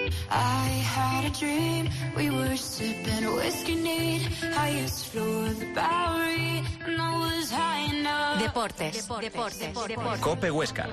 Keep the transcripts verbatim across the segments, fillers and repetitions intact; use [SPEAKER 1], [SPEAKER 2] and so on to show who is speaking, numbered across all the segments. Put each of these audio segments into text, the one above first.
[SPEAKER 1] I had a dream, we were sipping whiskey neat, highest floor of the Bowery, and I was high enough.
[SPEAKER 2] Deportes, deportes, deportes, deportes.
[SPEAKER 3] Cope Huesca.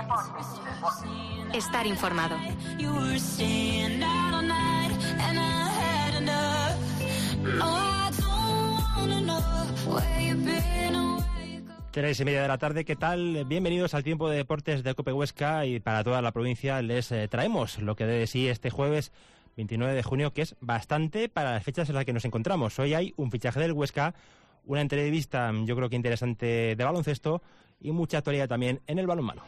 [SPEAKER 2] Estar informado.
[SPEAKER 1] You were staying out all night, and I had enough. No, I don't wanna know where you've been or where you go.
[SPEAKER 4] Tres y media de la tarde, ¿qué tal? Bienvenidos al tiempo de deportes de Cope Huesca, y para toda la provincia les eh, traemos lo que debe de sí este jueves veintinueve de junio, que es bastante para las fechas en las que nos encontramos. Hoy hay un fichaje del Huesca, una entrevista yo creo que interesante de baloncesto y mucha actualidad también en el balonmano.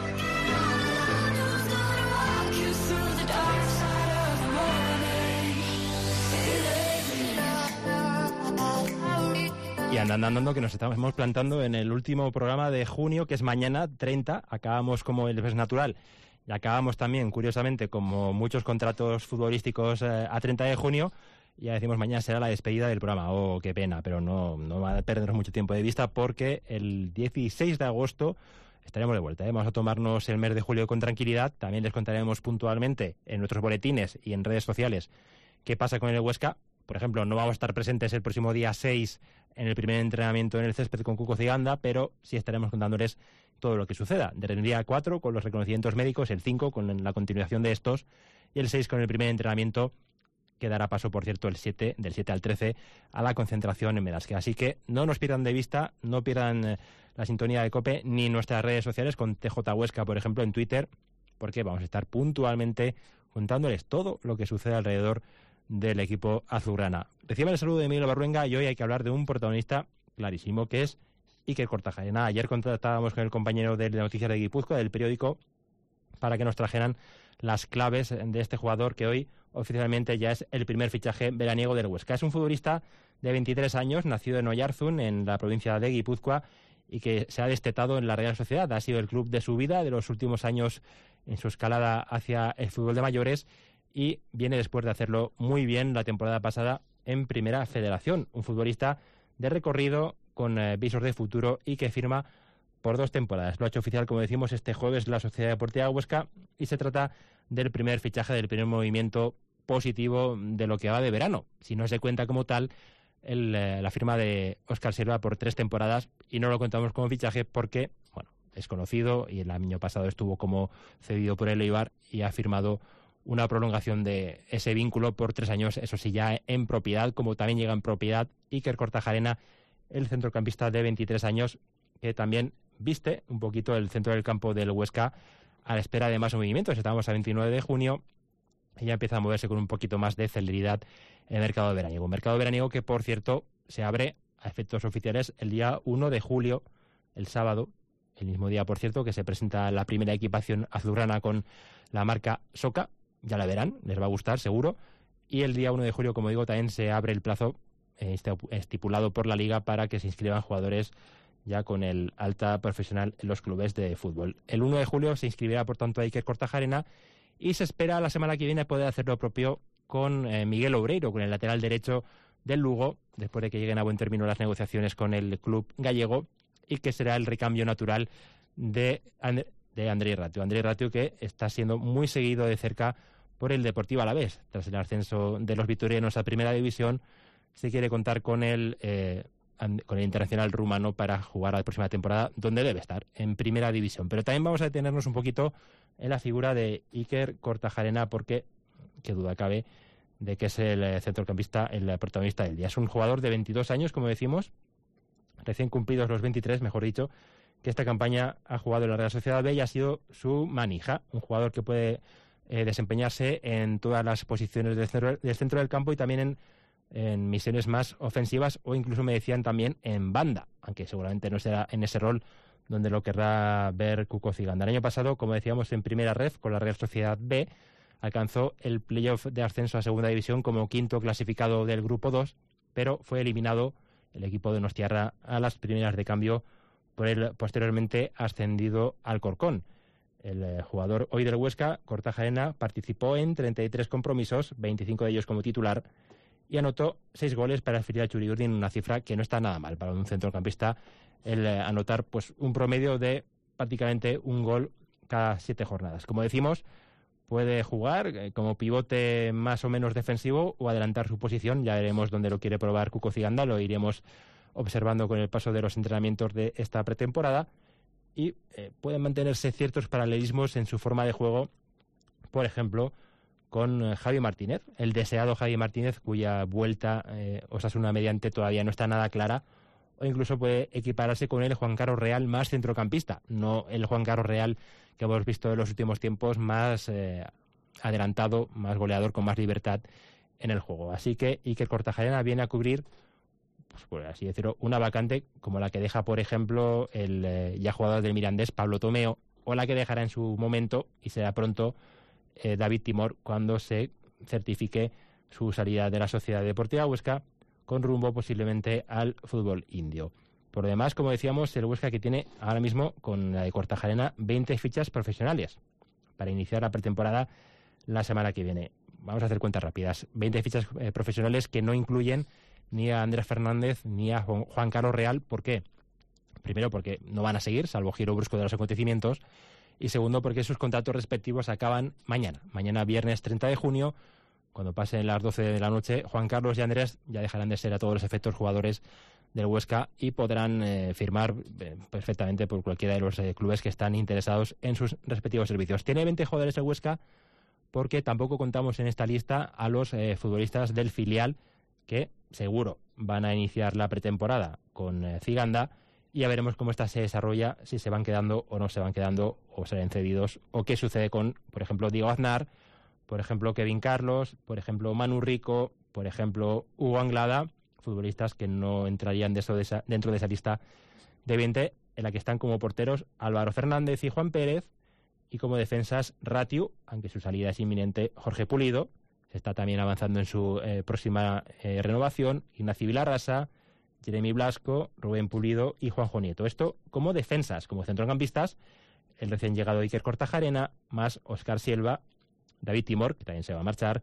[SPEAKER 4] Y andando, andando, que nos estamos plantando en el último programa de junio, que es mañana, treinta. Acabamos como el es natural. Y acabamos también, curiosamente, como muchos contratos futbolísticos eh, a treinta de junio. Y ya decimos, mañana será la despedida del programa. Oh, qué pena, pero no, no va a perdernos mucho tiempo de vista, porque el dieciséis de agosto estaremos de vuelta, ¿eh? Vamos a tomarnos el mes de julio con tranquilidad. También les contaremos puntualmente en nuestros boletines y en redes sociales qué pasa con el Huesca. Por ejemplo, no vamos a estar presentes el próximo día seis en el primer entrenamiento en el césped con Cuco Ciganda, pero sí estaremos contándoles todo lo que suceda. Desde el día cuatro con los reconocimientos médicos, el cinco con la continuación de estos y el seis con el primer entrenamiento, que dará paso, por cierto, el siete, del siete al trece, a la concentración en Medasque. Así que no nos pierdan de vista, no pierdan eh, la sintonía de COPE ni nuestras redes sociales con T J Huesca, por ejemplo, en Twitter, porque vamos a estar puntualmente contándoles todo lo que sucede alrededor del equipo azulgrana. Reciban el saludo de Miguel Barruenga y hoy hay que hablar de un protagonista clarísimo, que es Iker Kortajarena. Ayer contactábamos con el compañero de Noticias de Guipúzcoa, del periódico, para que nos trajeran las claves de este jugador, que hoy oficialmente ya es el primer fichaje veraniego del Huesca. Es un futbolista de veintitrés años, nacido en Oyarzún, en la provincia de Guipúzcoa, y que se ha destetado en la Real Sociedad. Ha sido el club de su vida de los últimos años en su escalada hacia el fútbol de mayores, y viene después de hacerlo muy bien la temporada pasada en Primera Federación. Un futbolista de recorrido, con eh, visos de futuro, y que firma por dos temporadas. Lo ha hecho oficial, como decimos, este jueves la Sociedad Deportiva Huesca, y se trata del primer fichaje, del primer movimiento positivo de lo que va de verano. Si no se cuenta como tal el, eh, la firma de Óscar Silva por tres temporadas, y no lo contamos como fichaje porque, bueno, es conocido y el año pasado estuvo como cedido por el Eibar y ha firmado una prolongación de ese vínculo por tres años, eso sí, ya en propiedad, como también llega en propiedad Iker Kortajarena, el centrocampista de veintitrés años, que también viste un poquito el centro del campo del Huesca a la espera de más movimientos. Estamos a veintinueve de junio y ya empieza a moverse con un poquito más de celeridad el mercado veraniego. Un mercado veraniego que, por cierto, se abre a efectos oficiales el día uno de julio, el sábado, el mismo día, por cierto, que se presenta la primera equipación azulgrana con la marca Soca. Ya la verán, les va a gustar seguro. Y el día uno de julio, como digo, también se abre el plazo eh, estipulado por la Liga para que se inscriban jugadores ya con el alta profesional en los clubes de fútbol. El uno de julio se inscribirá, por tanto, Iker Kortajarena, y se espera la semana que viene poder hacer lo propio con eh, Miguel Obreiro, con el lateral derecho del Lugo, después de que lleguen a buen término las negociaciones con el club gallego, y que será el recambio natural de And- de Andrei Ratiu. Andrei Ratiu, que está siendo muy seguido de cerca por el Deportivo Alavés. Tras el ascenso de los vitorianos a Primera División, se quiere contar con el, eh, con el internacional rumano para jugar la próxima temporada, donde debe estar, en Primera División. Pero también vamos a detenernos un poquito en la figura de Iker Kortajarena, porque qué duda cabe de que es el centrocampista, el protagonista del día. Es un jugador de veintidós años, como decimos, recién cumplidos los veintitrés, mejor dicho, que esta campaña ha jugado en la Real Sociedad B y ha sido su manija, un jugador que puede eh, desempeñarse en todas las posiciones del centro del, centro del campo, y también en, en misiones más ofensivas, o incluso me decían también en banda, aunque seguramente no será en ese rol donde lo querrá ver Cuco Ciganda. El año pasado, como decíamos, en primera ref con la Real Sociedad B, alcanzó el playoff de ascenso a Segunda División como quinto clasificado del Grupo dos, pero fue eliminado el equipo de Donostiarra a las primeras de cambio por el posteriormente ascendido Alcorcón. El eh, jugador hoy del Huesca, Kortajarena, participó en treinta y tres compromisos, veinticinco de ellos como titular, y anotó seis goles para el filial Txuri-Urdin, una cifra que no está nada mal para un centrocampista, el eh, anotar pues un promedio de prácticamente un gol cada siete jornadas. Como decimos, puede jugar eh, como pivote más o menos defensivo o adelantar su posición. Ya veremos dónde lo quiere probar Cuco Ciganda, lo iremos observando con el paso de los entrenamientos de esta pretemporada. Y eh, pueden mantenerse ciertos paralelismos en su forma de juego, por ejemplo, con eh, Javi Martínez, el deseado Javi Martínez, cuya vuelta eh, Osasuna mediante todavía no está nada clara, o incluso puede equipararse con el Juan Carlos Real más centrocampista, no el Juan Carlos Real que hemos visto en los últimos tiempos, más eh, adelantado, más goleador, con más libertad en el juego. Así que Iker Kortajarena viene a cubrir, pues por así decirlo, una vacante como la que deja, por ejemplo, el eh, ya jugador del Mirandés, Pablo Tomeo, o la que dejará en su momento, y será pronto, eh, David Timor, cuando se certifique su salida de la Sociedad Deportiva Huesca, con rumbo posiblemente al fútbol indio. Por lo demás, como decíamos, el Huesca que tiene ahora mismo, con la de Kortajarena, veinte fichas profesionales para iniciar la pretemporada la semana que viene. Vamos a hacer cuentas rápidas. veinte fichas eh, profesionales que no incluyen ni a Andrés Fernández ni a Juan Carlos Real. ¿Por qué? Primero, porque no van a seguir, salvo giro brusco de los acontecimientos. Y segundo, porque sus contratos respectivos acaban mañana. Mañana, viernes treinta de junio, cuando pasen las doce de la noche, Juan Carlos y Andrés ya dejarán de ser a todos los efectos jugadores del Huesca y podrán eh, firmar eh, perfectamente por cualquiera de los eh, clubes que están interesados en sus respectivos servicios. Tiene veinte jugadores el Huesca porque tampoco contamos en esta lista a los eh, futbolistas del filial que seguro van a iniciar la pretemporada con eh, Ciganda, y ya veremos cómo esta se desarrolla, si se van quedando o no se van quedando, o serán cedidos, o qué sucede con, por ejemplo, Diego Aznar, por ejemplo, Kevin Carlos, por ejemplo, Manu Rico, por ejemplo, Hugo Anglada, futbolistas que no entrarían de eso, de esa, dentro de esa lista de veinte, en la que están como porteros Álvaro Fernández y Juan Pérez, y como defensas Ratiu, aunque su salida es inminente, Jorge Pulido, se está también avanzando en su eh, próxima eh, renovación, Ignacio Vilarrasa, Jeremy Blasco, Rubén Pulido y Juanjo Nieto. Esto como defensas, como centrocampistas, el recién llegado Iker Kortajarena, más Óscar Silva, David Timor, que también se va a marchar,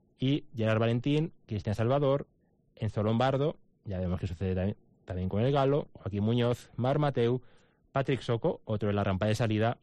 [SPEAKER 4] y Gerard Valentín, Cristian Salvador, Enzo Lombardo, ya vemos que sucede también, también con el Galo, Joaquín Muñoz, Mar Mateu, Patrick Soco, otro en la rampa de salida,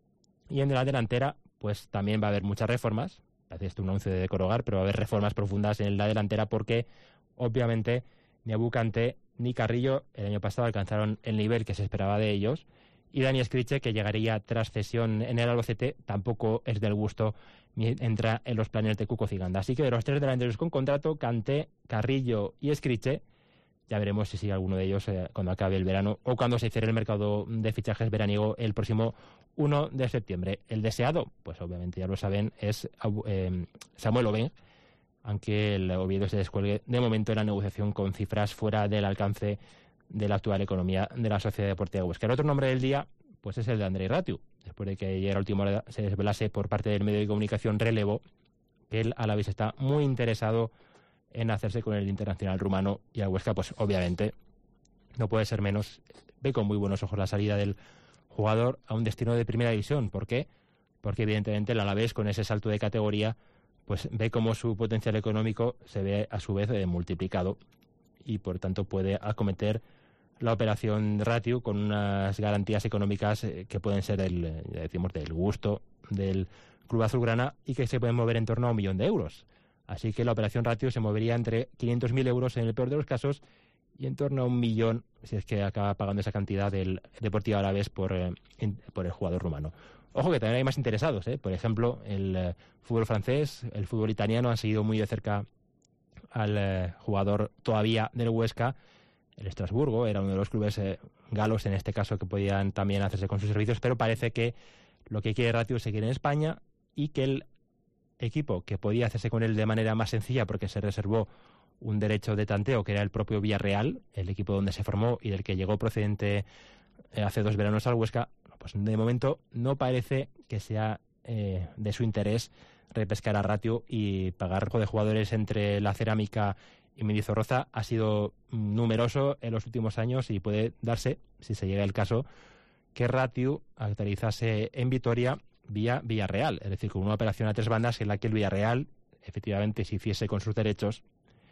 [SPEAKER 4] y en la delantera pues también va a haber muchas reformas. Parece esto un once de decorogar, pero va a haber reformas profundas en la delantera porque obviamente ni Abu Kanté ni Carrillo el año pasado alcanzaron el nivel que se esperaba de ellos, y Dani Escriche, que llegaría tras cesión en el Albacete, tampoco es del gusto ni entra en los planes de Cuco Ciganda. Así que de los tres delanteros con contrato, Kanté, Carrillo y Escriche, ya veremos si sigue alguno de ellos eh, cuando acabe el verano o cuando se cierre el mercado de fichajes veraniego el próximo uno de septiembre. El deseado, pues obviamente ya lo saben, es eh, Samuel Obeng, aunque el Oviedo se descuelgue de momento en la negociación con cifras fuera del alcance de la actual economía de la Sociedad Deportiva Huesca. El otro nombre del día pues es el de Andrei Ratiu, después de que ayer a última hora se desvelase por parte del medio de comunicación Relevo que él a la vez está muy interesado en hacerse con el internacional rumano, y al Huesca pues obviamente no puede ser menos, ve con muy buenos ojos la salida del jugador a un destino de primera división. ¿Por qué? Porque evidentemente el Alavés, con ese salto de categoría, pues ve cómo su potencial económico se ve a su vez eh, multiplicado, y por tanto puede acometer la operación Ratiu con unas garantías económicas eh, que pueden ser del, eh, decimos, del gusto del club azulgrana, y que se pueden mover en torno a un millón de euros. Así que la operación Ratiu se movería entre quinientos mil euros en el peor de los casos y en torno a un millón si es que acaba pagando esa cantidad del Deportivo Alavés por, eh, in, por el jugador rumano. Ojo que también hay más interesados, ¿eh? Por ejemplo, el eh, fútbol francés, el fútbol italiano han seguido muy de cerca al eh, jugador todavía del Huesca. El Estrasburgo era uno de los clubes eh, galos en este caso que podían también hacerse con sus servicios, pero parece que lo que quiere Ratiu es seguir en España, y que el equipo que podía hacerse con él de manera más sencilla porque se reservó un derecho de tanteo, que era el propio Villarreal, el equipo donde se formó y del que llegó procedente eh, hace dos veranos al Huesca, pues de momento no parece que sea eh, de su interés repescar a Ratiu, y pagar de jugadores entre la Cerámica y Mendizorroza ha sido numeroso en los últimos años, y puede darse, si se llega el caso, que Ratiu aterrizase en Vitoria vía Villarreal, es decir, con una operación a tres bandas en la que el Villarreal efectivamente se hiciese con sus derechos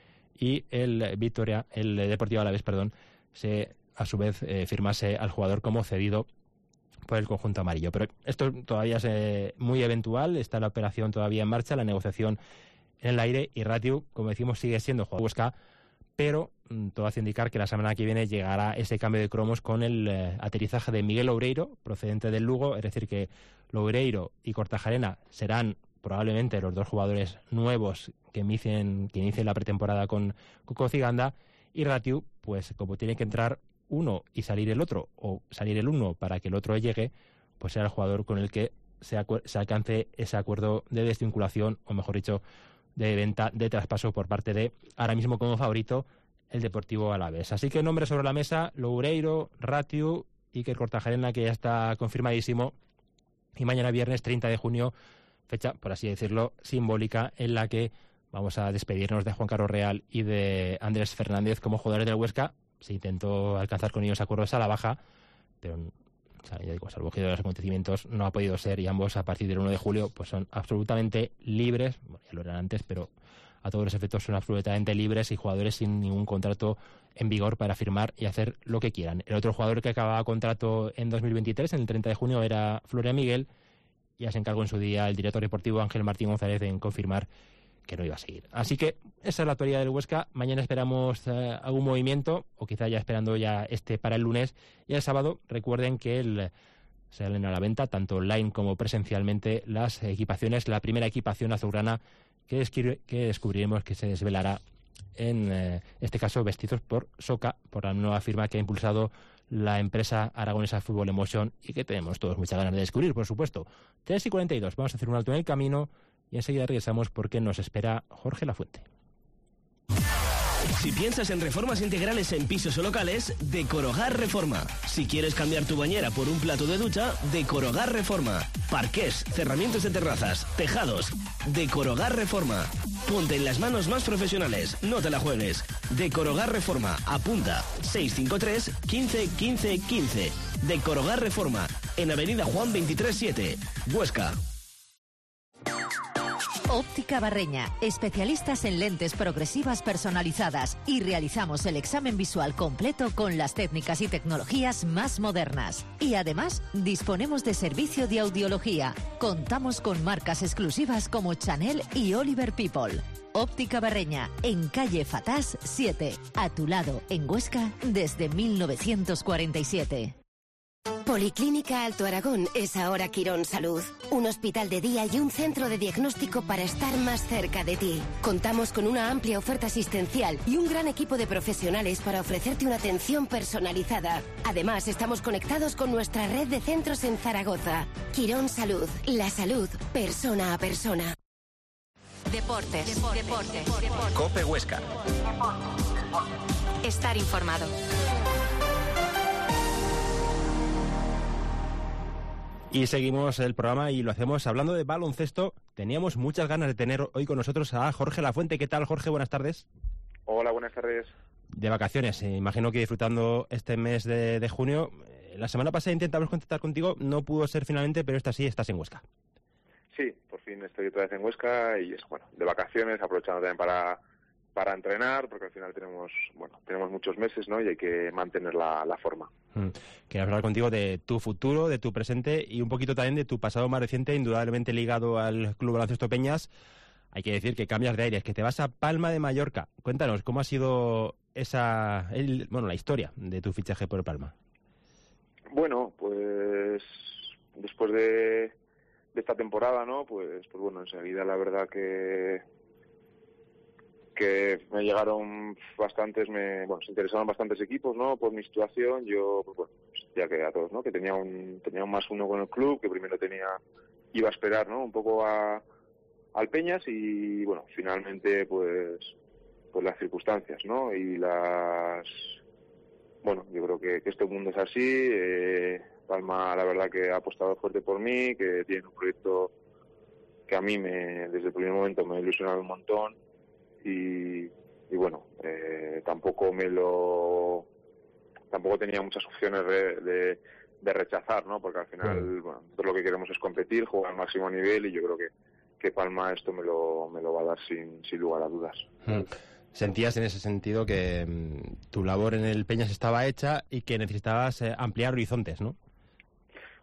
[SPEAKER 4] y el Vitoria, el Deportivo Alavés, perdón, se a su vez eh, firmase al jugador como cedido por el conjunto amarillo. Pero esto todavía es eh, muy eventual, está la operación todavía en marcha, la negociación en el aire, y Ratiu, como decimos, sigue siendo jugador de Huesca, pero mmm, todo hace indicar que la semana que viene llegará ese cambio de cromos con el eh, aterrizaje de Miguel Loureiro, procedente del Lugo, es decir que Loureiro y Kortajarena serán probablemente los dos jugadores nuevos que inicien, que inicien la pretemporada con Coco Ciganda, y Ratiu, pues como tiene que entrar uno y salir el otro, o salir el uno para que el otro llegue, pues será el jugador con el que se, se alcance ese acuerdo de desvinculación, o mejor dicho, de venta, de traspaso por parte de, ahora mismo como favorito, el Deportivo Alavés. Así que nombres sobre la mesa: Loureiro, Ratiu, Iker Kortajarena, que ya está confirmadísimo, y mañana viernes treinta de junio, fecha, por así decirlo, simbólica, en la que vamos a despedirnos de Juan Carlos Real y de Andrés Fernández como jugadores del Huesca. Se intentó alcanzar con ellos acuerdos a la baja, pero, o sea, ya digo, salvo que de los acontecimientos no ha podido ser, y ambos a partir del uno de julio pues son absolutamente libres. Bueno, ya lo eran antes, pero a todos los efectos son absolutamente libres y jugadores sin ningún contrato en vigor para firmar y hacer lo que quieran. El otro jugador que acababa contrato en dos mil veintitrés, en el treinta de junio, era Florian Miguel. Ya se encargó en su día el director deportivo Ángel Martín González en confirmar que no iba a seguir. Así que esa es la actualidad del Huesca. Mañana esperamos eh, algún movimiento, o quizá ya esperando ya este para el lunes. Y el sábado, recuerden que el, salen a la venta, tanto online como presencialmente, las equipaciones, la primera equipación azulgrana que, descri- que descubriremos que se desvelará en eh, este caso vestidos por Soca, por la nueva firma que ha impulsado la empresa aragonesa Fútbol Emotion, y que tenemos todos muchas ganas de descubrir, por supuesto. tres y cuarenta y dos, vamos a hacer un alto en el camino y enseguida regresamos porque nos espera Jorge Lafuente.
[SPEAKER 3] Si piensas en reformas integrales en pisos o locales, Decorogar Reforma. Si quieres cambiar tu bañera por un plato de ducha, Decorogar Reforma. Parqués, cerramientos de terrazas, tejados. Decorogar Reforma. Ponte en las manos más profesionales, no te la juegues. Decorogar Reforma. Apunta seis cinco tres, quince, quince, quince. Decorogar Reforma. En Avenida Juan veintitrés siete, Huesca.
[SPEAKER 5] Óptica Barreña, especialistas en lentes progresivas personalizadas, y realizamos el examen visual completo con las técnicas y tecnologías más modernas. Y además, disponemos de servicio de audiología. Contamos con marcas exclusivas como Chanel y Oliver People. Óptica Barreña, en calle Fatás siete, a tu lado, en Huesca, desde mil novecientos cuarenta y siete.
[SPEAKER 6] Policlínica Alto Aragón es ahora Quirón Salud, un hospital de día y un centro de diagnóstico para estar más cerca de ti. Contamos con una amplia oferta asistencial y un gran equipo de profesionales para ofrecerte una atención personalizada. Además, estamos conectados con nuestra red de centros en Zaragoza. Quirón Salud, la salud persona a persona.
[SPEAKER 2] Deportes, deportes, deportes, deportes.
[SPEAKER 7] COPE Huesca.
[SPEAKER 2] Estar informado.
[SPEAKER 4] Y seguimos el programa y lo hacemos hablando de baloncesto. Teníamos muchas ganas de tener hoy con nosotros a Jorge Lafuente. ¿Qué tal, Jorge? Buenas tardes.
[SPEAKER 8] Hola, buenas tardes.
[SPEAKER 4] De vacaciones, eh, imagino que disfrutando este mes de, de junio. Eh, la semana pasada intentamos contactar contigo, no pudo ser finalmente, pero esta sí, estás en Huesca.
[SPEAKER 8] Sí, por fin estoy otra vez en Huesca y es, bueno, de vacaciones, aprovechando también para, para entrenar, porque al final tenemos, bueno, tenemos muchos meses, ¿no? Y hay que mantener la, la forma.
[SPEAKER 4] Mm. Quería hablar contigo de tu futuro, de tu presente y un poquito también de tu pasado más reciente, indudablemente ligado al Club Baloncesto Peñas. Hay que decir que cambias de aires, que te vas a Palma de Mallorca. Cuéntanos, ¿cómo ha sido esa, el, bueno, la historia de tu fichaje por Palma?
[SPEAKER 8] Bueno, pues después de, de esta temporada, ¿no? Pues, pues bueno, enseguida la verdad que que me llegaron bastantes, me, bueno, se interesaron bastantes equipos, ¿no? Por mi situación, yo, pues bueno, ya que a todos, ¿no? Que tenía un tenía un más uno con el club, que primero tenía iba a esperar, ¿no? Un poco a al Peñas y bueno, finalmente pues pues las circunstancias, ¿no? Y las bueno, yo creo que, que este mundo es así. eh, Palma la verdad que ha apostado fuerte por mí, que tiene un proyecto que a mí me desde el primer momento me ha ilusionado un montón y, y bueno, eh, tampoco me lo tampoco tenía muchas opciones de, de, de rechazar, ¿no? Porque al final, bueno, nosotros lo que queremos es competir, jugar al máximo nivel y yo creo que que Palma esto me lo me lo va a dar sin, sin lugar a dudas.
[SPEAKER 4] Mm. Sentías en ese sentido que mmm, tu labor en el Peñas estaba hecha y que necesitabas eh, ampliar horizontes, ¿no?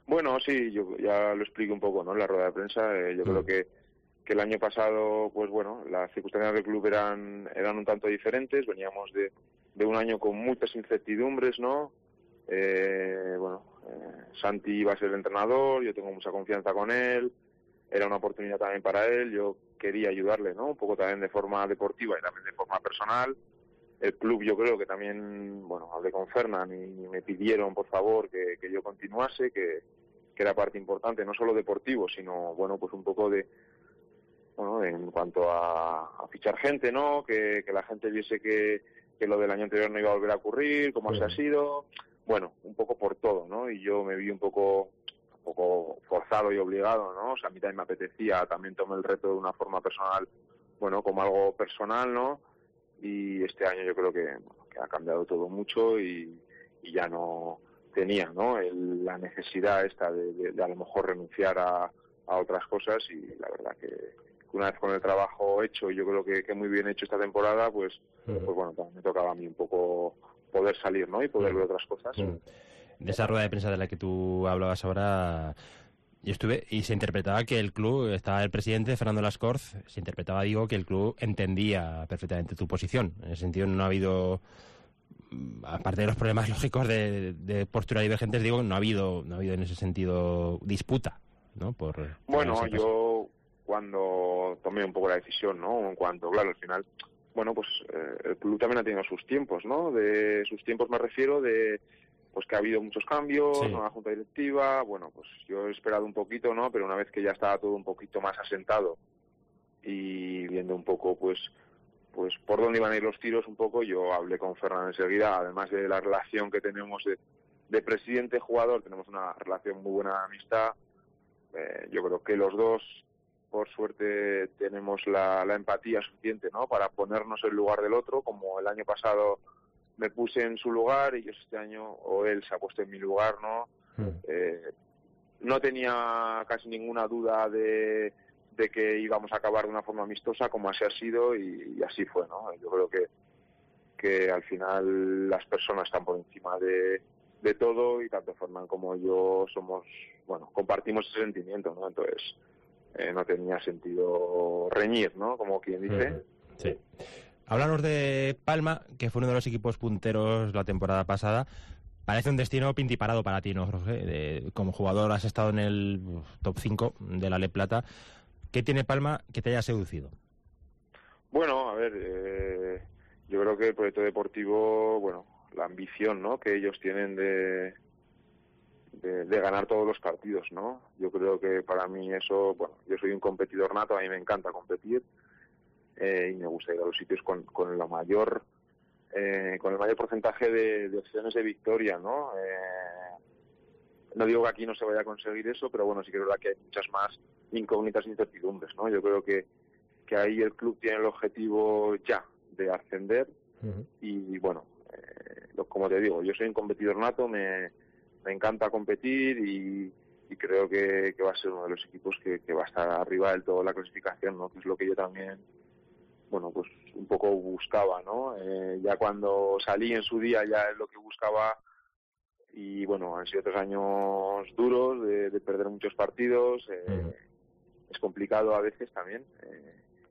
[SPEAKER 8] Bueno, sí, yo ya lo expliqué un poco, ¿no? En la rueda de prensa, eh, yo mm. creo que, que el año pasado, pues bueno, las circunstancias del club eran eran un tanto diferentes, veníamos de, de un año con muchas incertidumbres, ¿no? Eh, bueno, eh, Santi iba a ser el entrenador, yo tengo mucha confianza con él, era una oportunidad también para él, yo quería ayudarle, ¿no? Un poco también de forma deportiva y también de forma personal. El club, yo creo que también, bueno, hablé con Fernan y me pidieron, por favor, que, que yo continuase, que, que era parte importante, no solo deportivo, sino, bueno, pues un poco de, bueno, en cuanto a, a fichar gente, ¿no? Que, que la gente viese que, que lo del año anterior no iba a volver a ocurrir, como sí. así ha sido, bueno, un poco por todo, ¿no? Y yo me vi un poco, un poco forzado y obligado, ¿no? O sea, a mí también me apetecía, también tomé el reto de una forma personal, bueno, como algo personal, ¿no? Y este año yo creo que, bueno, que ha cambiado todo mucho y, y ya no tenía, ¿no? El, la necesidad esta de, de, de a lo mejor renunciar a, a otras cosas, y la verdad que, que una vez con el trabajo hecho, y yo creo que, que muy bien hecho esta temporada, pues, uh-huh. pues bueno, también me tocaba a mí un poco poder salir, ¿no? Y poder uh-huh. ver otras cosas.
[SPEAKER 4] Uh-huh. De esa rueda de prensa de la que tú hablabas ahora, yo estuve y se interpretaba que el club, estaba el presidente Fernando Lascorz, se interpretaba, digo, que el club entendía perfectamente tu posición. En ese sentido no ha habido, aparte de los problemas lógicos de, de postura divergentes, digo, no ha habido no ha habido en ese sentido disputa, ¿no? Por
[SPEAKER 8] bueno, yo cuando tomé un poco la decisión, ¿no? En cuanto, claro, al final, bueno, pues eh, el club también ha tenido sus tiempos, ¿no? De sus tiempos me refiero de pues que ha habido muchos cambios, sí. Una junta directiva, bueno, pues yo he esperado un poquito, ¿no? Pero una vez que ya estaba todo un poquito más asentado y viendo un poco, pues, pues por dónde iban a ir los tiros un poco, yo hablé con Fernan enseguida, además de la relación que tenemos de, de presidente-jugador, tenemos una relación muy buena de amistad, eh, yo creo que los dos, por suerte, tenemos la, la empatía suficiente, ¿no? Para ponernos en lugar del otro, como el año pasado me puse en su lugar y yo este año, o él se ha puesto en mi lugar, ¿no? Mm. Eh, no tenía casi ninguna duda de, de que íbamos a acabar de una forma amistosa, como así ha sido, y, y así fue, ¿no? Yo creo que, que al final las personas están por encima de, de todo, y tanto Fernan como yo somos, bueno, compartimos ese sentimiento, ¿no? Entonces, eh, no tenía sentido reñir, ¿no? Como quien dice.
[SPEAKER 4] Mm. Sí. Háblanos de Palma, que fue uno de los equipos punteros la temporada pasada. Parece un destino pintiparado para ti, ¿no, Jorge? De, como jugador has estado en el top cinco de la Le Plata. ¿Qué tiene Palma que te haya seducido?
[SPEAKER 8] Bueno, a ver, eh, yo creo que el proyecto deportivo, bueno, la ambición, ¿no? Que ellos tienen de, de, de ganar todos los partidos, ¿no? Yo creo que para mí eso, bueno, yo soy un competidor nato, a mí me encanta competir. Eh, y me gusta ir a los sitios con, con la mayor eh, con el mayor porcentaje de, de opciones de victoria, ¿no? Eh, no digo que aquí no se vaya a conseguir eso, pero bueno, sí que es verdad que hay muchas más incógnitas e incertidumbres, ¿no? Yo creo que, que ahí el club tiene el objetivo ya de ascender. Uh-huh. Y bueno, eh, lo, como te digo, yo soy un competidor nato, me, me encanta competir y, y creo que, que va a ser uno de los equipos que, que va a estar arriba del todo la clasificación, ¿no? Que es lo que yo también, bueno, pues un poco buscaba, ¿no? Eh, ya cuando salí en su día ya es lo que buscaba, y bueno, han sido tres años duros de, de perder muchos partidos, eh, uh-huh. Es complicado a veces también, eh,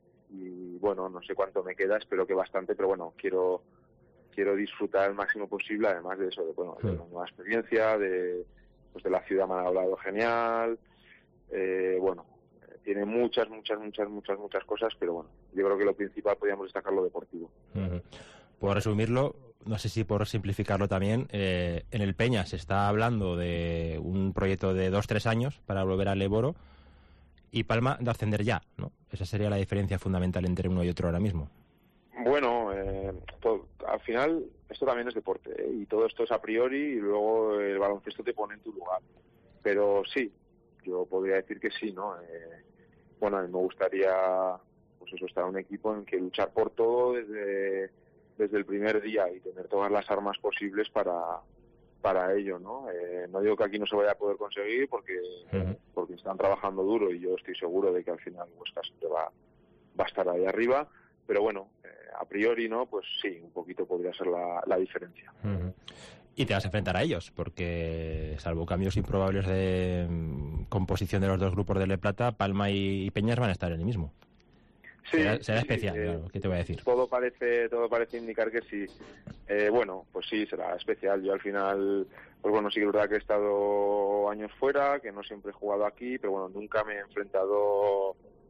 [SPEAKER 8] y bueno, no sé cuánto me queda, espero que bastante, pero bueno, quiero quiero disfrutar el máximo posible, además de eso, de, bueno, uh-huh. de una nueva experiencia, de, pues de la ciudad me han hablado genial, eh, bueno, tiene muchas, muchas, muchas, muchas, muchas cosas, pero bueno, yo creo que lo principal podríamos destacar lo deportivo.
[SPEAKER 4] Uh-huh. Por resumirlo, no sé si por simplificarlo también, eh, en el Peña se está hablando de un proyecto de dos, tres años para volver al Leboro, y Palma de ascender ya, ¿no? Esa sería la diferencia fundamental entre uno y otro ahora mismo.
[SPEAKER 8] Bueno, eh, todo, al final esto también es deporte, ¿eh? Y todo esto es a priori, y luego el baloncesto te pone en tu lugar. Pero sí, yo podría decir que sí, ¿no? Eh, bueno, a mí me gustaría, pues eso, estar en un equipo en que luchar por todo desde, desde el primer día y tener todas las armas posibles para, para ello, ¿no? Eh, no digo que aquí no se vaya a poder conseguir porque, uh-huh. porque están trabajando duro, y yo estoy seguro de que al final Huesca siempre va, va a estar ahí arriba, pero bueno, eh, a priori, ¿no? Pues sí, un poquito podría ser la, la diferencia.
[SPEAKER 4] Uh-huh. Y te vas a enfrentar a ellos, porque salvo cambios improbables de mm, composición de los dos grupos de Le Plata, Palma y, y Peñas van a estar en el mismo.
[SPEAKER 8] Sí,
[SPEAKER 4] será será
[SPEAKER 8] sí,
[SPEAKER 4] especial,
[SPEAKER 8] eh,
[SPEAKER 4] claro, ¿qué te voy a decir?
[SPEAKER 8] Todo parece, todo parece indicar que sí. Eh, bueno, pues sí, será especial. Yo al final, pues bueno, sí que es verdad que he estado años fuera, que no siempre he jugado aquí, pero bueno, nunca me he enfrentado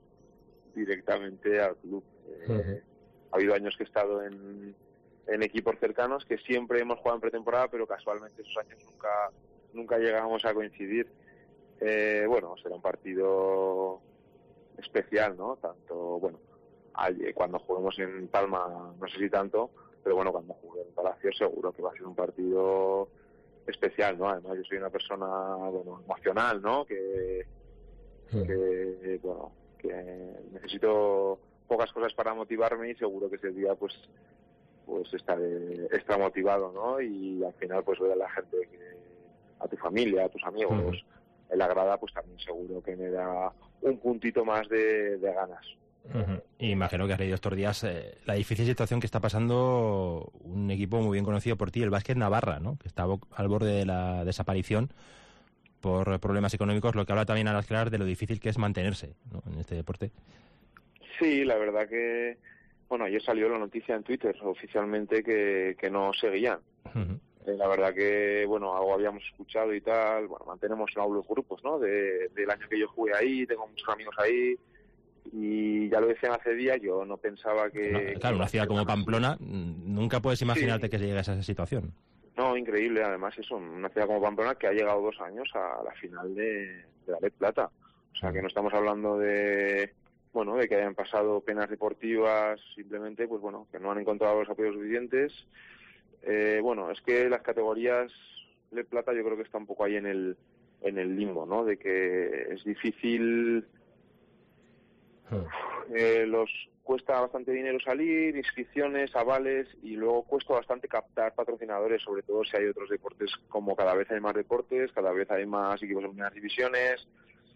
[SPEAKER 8] directamente al club. Eh, uh-huh. Ha habido años que he estado en, en equipos cercanos, que siempre hemos jugado en pretemporada, pero casualmente esos años nunca, nunca llegamos a coincidir. Eh, bueno, será un partido especial, ¿no? Tanto, bueno, cuando juguemos en Palma no sé si tanto, pero bueno, cuando jugué en Palacio seguro que va a ser un partido especial, ¿no? Además yo soy una persona, bueno, emocional, ¿no? Que, sí. que bueno, que necesito pocas cosas para motivarme y seguro que ese día pues pues estaré extra motivado, ¿no? Y al final pues ver a la gente, que, a tu familia, a tus amigos, uh-huh. en la grada, pues también seguro que me da un puntito más de, de ganas.
[SPEAKER 4] Uh-huh. Y imagino que has leído estos días eh, la difícil situación que está pasando un equipo muy bien conocido por ti, el Básquet Navarra, ¿no? Que está al borde de la desaparición por problemas económicos, lo que habla también a las claras de lo difícil que es mantenerse, ¿no? En este deporte.
[SPEAKER 8] Sí, la verdad que, bueno, ayer salió la noticia en Twitter oficialmente que, que no seguían. Uh-huh. Eh, la verdad que, bueno, algo habíamos escuchado y tal. Bueno, mantenemos los grupos, ¿no? De, del año que yo jugué ahí, tengo muchos amigos ahí. Y ya lo decían hace días, yo no pensaba que...
[SPEAKER 4] No, claro, una ciudad como Pamplona, nunca puedes imaginarte sí. que llegue a esa situación.
[SPEAKER 8] No, increíble, además eso, una ciudad como Pamplona que ha llegado dos años a la final de, de la Le Plata. O sea, que no estamos hablando de, bueno, de que hayan pasado penas deportivas, simplemente, pues bueno, que no han encontrado los apoyos suficientes. Eh, bueno, es que las categorías Le Plata yo creo que está un poco ahí en el, en el limbo, ¿no? De que es difícil... Eh, los cuesta bastante dinero salir, inscripciones, avales, y luego cuesta bastante captar patrocinadores, sobre todo si hay otros deportes, como cada vez hay más deportes, cada vez hay más equipos en primeras divisiones.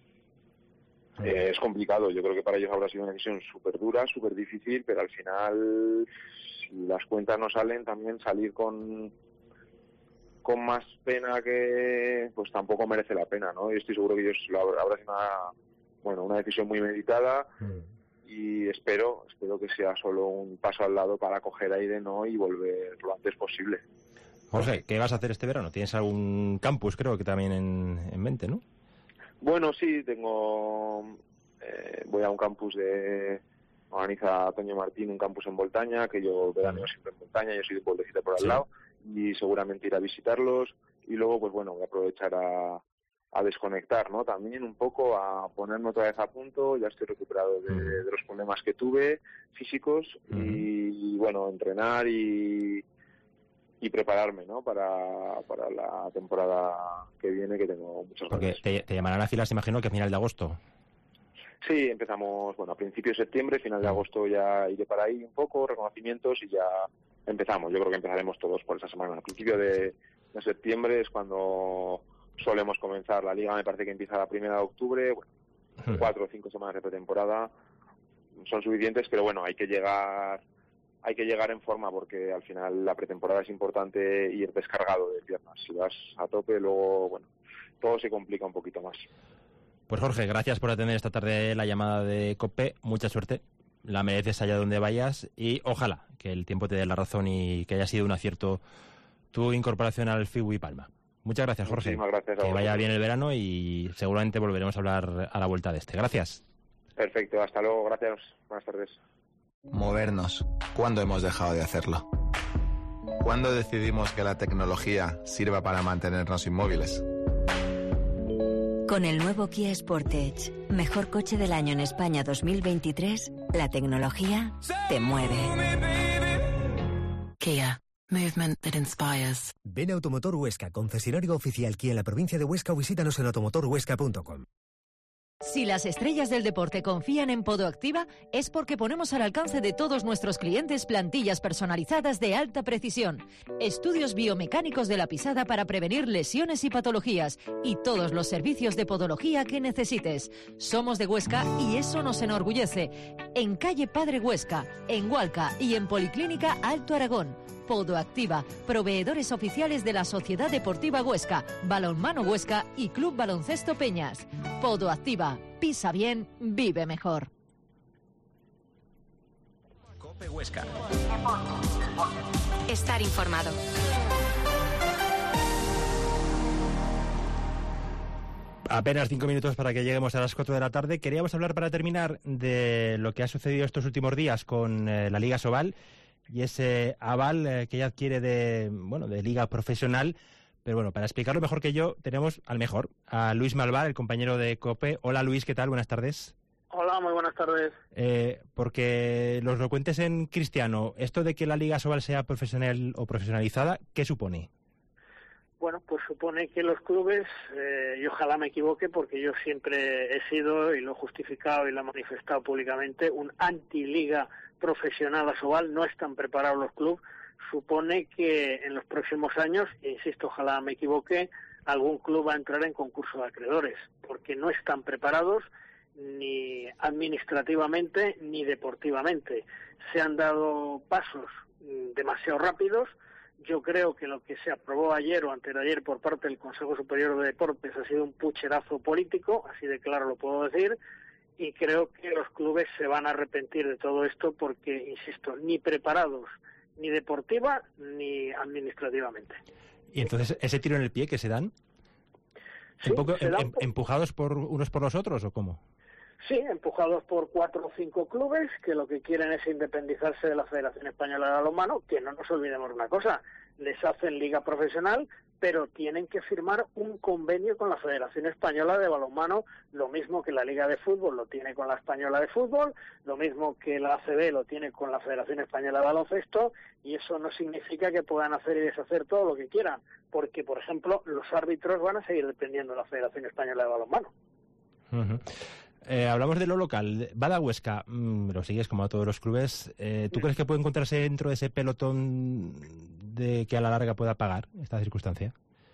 [SPEAKER 8] Eh, es complicado, yo creo que para ellos habrá sido una decisión súper dura, súper difícil, pero al final, si las cuentas no salen, también salir con con más pena que, pues tampoco merece la pena, ¿no? Y estoy seguro que ellos lo habrá sido una bueno, una decisión muy meditada mm. y espero, espero que sea solo un paso al lado para coger aire, ¿no? Y volver lo antes posible.
[SPEAKER 4] Jorge, ¿qué vas a hacer este verano? ¿Tienes algún campus, creo que también en, en mente, no?
[SPEAKER 8] Bueno, sí, tengo, eh, voy a un campus de, organiza Toño Martín, un campus en Voltaña, que yo veraneo siempre en Voltaña, yo soy de pueblecito por al sí. lado, y seguramente ir a visitarlos, y luego, pues bueno, voy a aprovechar a a desconectar, ¿no? También un poco a ponerme otra vez a punto. Ya estoy recuperado de, de los problemas que tuve físicos uh-huh. y, bueno, entrenar y, y prepararme, ¿no? Para, para la temporada que viene, que tengo muchas
[SPEAKER 4] Porque
[SPEAKER 8] ganas.
[SPEAKER 4] Te, te llamarán a filas, imagino, que a final de agosto.
[SPEAKER 8] Sí, empezamos, bueno, a principios de septiembre, final de agosto ya iré para ahí un poco, reconocimientos y ya empezamos. Yo creo que empezaremos todos por esa semana. A principio de, de septiembre es cuando solemos comenzar. La liga me parece que empieza la primera de octubre, bueno, uh-huh. cuatro o cinco semanas de pretemporada son suficientes, pero bueno, hay que llegar hay que llegar en forma, porque al final la pretemporada es importante ir descargado de piernas. Si vas a tope, luego, bueno, todo se complica un poquito más.
[SPEAKER 4] Pues Jorge, gracias por atender esta tarde la llamada de COPE, mucha suerte, la mereces allá donde vayas y ojalá que el tiempo te dé la razón y que haya sido un acierto tu incorporación al F I U y Palma. Muchas gracias, Jorge.
[SPEAKER 8] Muchísimas gracias a
[SPEAKER 4] que vaya
[SPEAKER 8] vosotros.
[SPEAKER 4] bien el verano y seguramente volveremos a hablar a la vuelta de este. Gracias.
[SPEAKER 8] Perfecto, hasta luego, gracias. Buenas tardes.
[SPEAKER 7] Movernos. ¿Cuándo hemos dejado de hacerlo? ¿Cuándo decidimos que la tecnología sirva para mantenernos inmóviles?
[SPEAKER 9] Con el nuevo Kia Sportage, mejor coche del año en España dos mil veintitrés, la tecnología te mueve.
[SPEAKER 10] Kia. Movement that inspires.
[SPEAKER 11] Ven a Automotor Huesca, concesionario oficial Kia en la provincia de Huesca, o visítanos en automotor huesca punto com.
[SPEAKER 5] Si las estrellas del deporte confían en Podoactiva, es porque ponemos al alcance de todos nuestros clientes plantillas personalizadas de alta precisión, estudios biomecánicos de la pisada para prevenir lesiones y patologías, y todos los servicios de podología que necesites. Somos de Huesca y eso nos enorgullece. En calle Padre Huesca, en Hualca y en Policlínica Alto Aragón. Podoactiva, proveedores oficiales de la Sociedad Deportiva Huesca, Balonmano Huesca y Club Baloncesto Peñas. Podoactiva, pisa bien, vive mejor.
[SPEAKER 3] Cope Huesca.
[SPEAKER 2] Estar informado.
[SPEAKER 4] Apenas cinco minutos para que lleguemos a las cuatro de la tarde. Queríamos hablar para terminar de lo que ha sucedido estos últimos días con eh, la Liga Sobal y ese aval eh, que ella adquiere de, bueno, de Liga Profesional. Pero bueno, para explicarlo mejor que yo, tenemos al mejor, a Luis Malvar, el compañero de COPE. Hola Luis, ¿qué tal? Buenas tardes.
[SPEAKER 12] Hola, muy buenas tardes.
[SPEAKER 4] Eh, porque los lo cuentes en cristiano, esto de que la Liga Sobal sea profesional o profesionalizada, ¿qué supone?
[SPEAKER 12] Bueno, pues supone que los clubes, eh, y ojalá me equivoque porque yo siempre he sido, y lo he justificado y lo he manifestado públicamente, un anti-liga profesional a Sobal, no están preparados los clubes, supone que en los próximos años, e insisto, ojalá me equivoque, algún club va a entrar en concurso de acreedores, porque no están preparados ni administrativamente ni deportivamente. Se han dado pasos demasiado rápidos. Yo creo que lo que se aprobó ayer o antes de ayer por parte del Consejo Superior de Deportes ha sido un pucherazo político, así de claro lo puedo decir, y creo que los clubes se van a arrepentir de todo esto porque, insisto, ni preparados, ni deportiva ni administrativamente.
[SPEAKER 4] ¿Y entonces ese tiro en el pie que se dan?
[SPEAKER 12] Sí,
[SPEAKER 4] ¿Un poco
[SPEAKER 12] se dan
[SPEAKER 4] em,
[SPEAKER 12] por...
[SPEAKER 4] empujados por unos por los otros o cómo?
[SPEAKER 12] Sí, empujados por cuatro o cinco clubes que lo que quieren es independizarse de la Federación Española de Balonmano, que no nos olvidemos una cosa, les hacen liga profesional, pero tienen que firmar un convenio con la Federación Española de Balonmano, lo mismo que la Liga de Fútbol lo tiene con la Española de Fútbol, lo mismo que la A C B lo tiene con la Federación Española de Baloncesto, y eso no significa que puedan hacer y deshacer todo lo que quieran, porque, por ejemplo, los árbitros van a seguir dependiendo de la Federación Española de Balonmano.
[SPEAKER 4] Uh-huh. Eh, hablamos de lo local. Bada Huesca, mmm, lo sigues como a todos los clubes. Eh, ¿Tú crees que puede encontrarse dentro de ese pelotón de que a la larga pueda pagar esta circunstancia?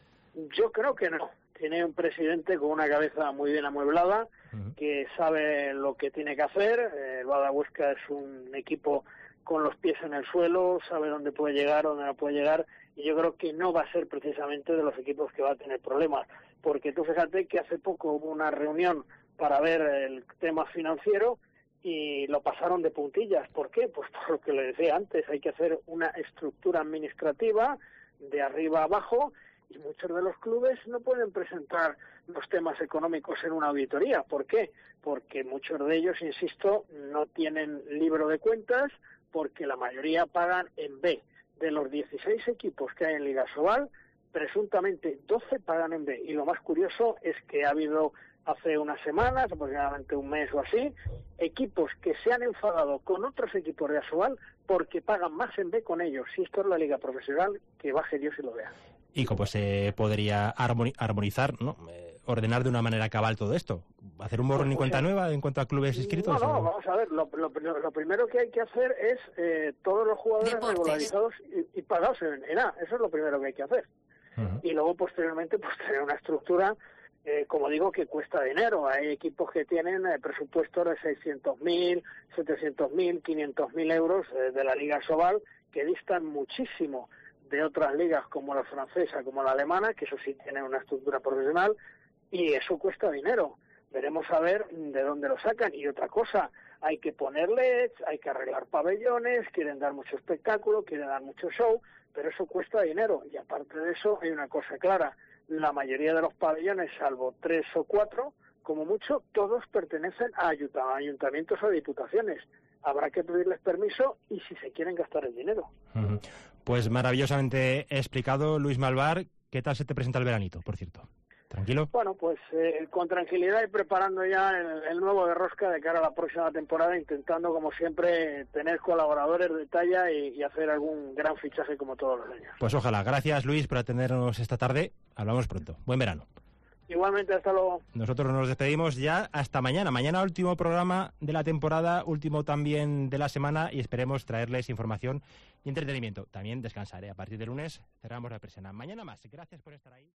[SPEAKER 12] Yo creo que no. Tiene un presidente con una cabeza muy bien amueblada, uh-huh. que sabe lo que tiene que hacer. Eh, el Bada Huesca es un equipo con los pies en el suelo, sabe dónde puede llegar, dónde no puede llegar, y yo creo que no va a ser precisamente de los equipos que va a tener problemas. Porque tú fíjate que hace poco hubo una reunión para ver el tema financiero y lo pasaron de puntillas. ¿Por qué? Pues por lo que le decía antes, hay que hacer una estructura administrativa de arriba a abajo y muchos de los clubes no pueden presentar los temas económicos en una auditoría. ¿Por qué? Porque muchos de ellos, insisto, no tienen libro de cuentas porque la mayoría pagan en B. De los dieciséis equipos que hay en Liga Sobal, presuntamente doce pagan en B. Y lo más curioso es que ha habido hace unas semanas, aproximadamente un mes o así, equipos que se han enfadado con otros equipos de Asobal porque pagan más en B con ellos. Si esto es la liga profesional, que baje Dios y lo vea.
[SPEAKER 4] ¿Y cómo se podría armonizar, ¿no? Eh, ordenar de una manera cabal todo esto? ¿Hacer un borrón y cuenta nueva en cuanto a clubes inscritos?
[SPEAKER 12] No, no,
[SPEAKER 4] o...
[SPEAKER 12] vamos a ver, lo, lo, lo primero que hay que hacer es eh, todos los jugadores Deportes. regularizados y, y pagados en, en A. Eso es lo primero que hay que hacer. Uh-huh. Y luego, posteriormente, pues tener una estructura Eh, como digo, que cuesta dinero. Hay equipos que tienen eh, presupuestos de seiscientos mil, setecientos mil, quinientos mil euros eh, de la Liga Sobal, que distan muchísimo de otras ligas como la francesa, como la alemana, que eso sí tienen una estructura profesional, y eso cuesta dinero. Veremos a ver de dónde lo sacan. Y otra cosa, hay que poner L E Ds, hay que arreglar pabellones, quieren dar mucho espectáculo, quieren dar mucho show, pero eso cuesta dinero. Y aparte de eso, hay una cosa clara. La mayoría de los pabellones, salvo tres o cuatro, como mucho, todos pertenecen a ayuntamientos o diputaciones. Habrá que pedirles permiso y si se quieren gastar el dinero.
[SPEAKER 4] Uh-huh. Pues maravillosamente explicado, Luis Malvar. ¿Qué tal se te presenta el veranito, por cierto? ¿Tranquilo?
[SPEAKER 12] Bueno, pues eh, con tranquilidad y preparando ya el, el nuevo de rosca de cara a la próxima temporada, intentando, como siempre, tener colaboradores de talla y, y hacer algún gran fichaje como todos los años.
[SPEAKER 4] Pues ojalá. Gracias, Luis, por atendernos esta tarde. Hablamos pronto. Buen verano.
[SPEAKER 12] Igualmente, hasta luego.
[SPEAKER 4] Nosotros nos despedimos ya hasta mañana. Mañana último programa de la temporada, último también de la semana y esperemos traerles información y entretenimiento. También descansaré. A partir de lunes cerramos la persiana. Mañana más. Gracias por estar ahí.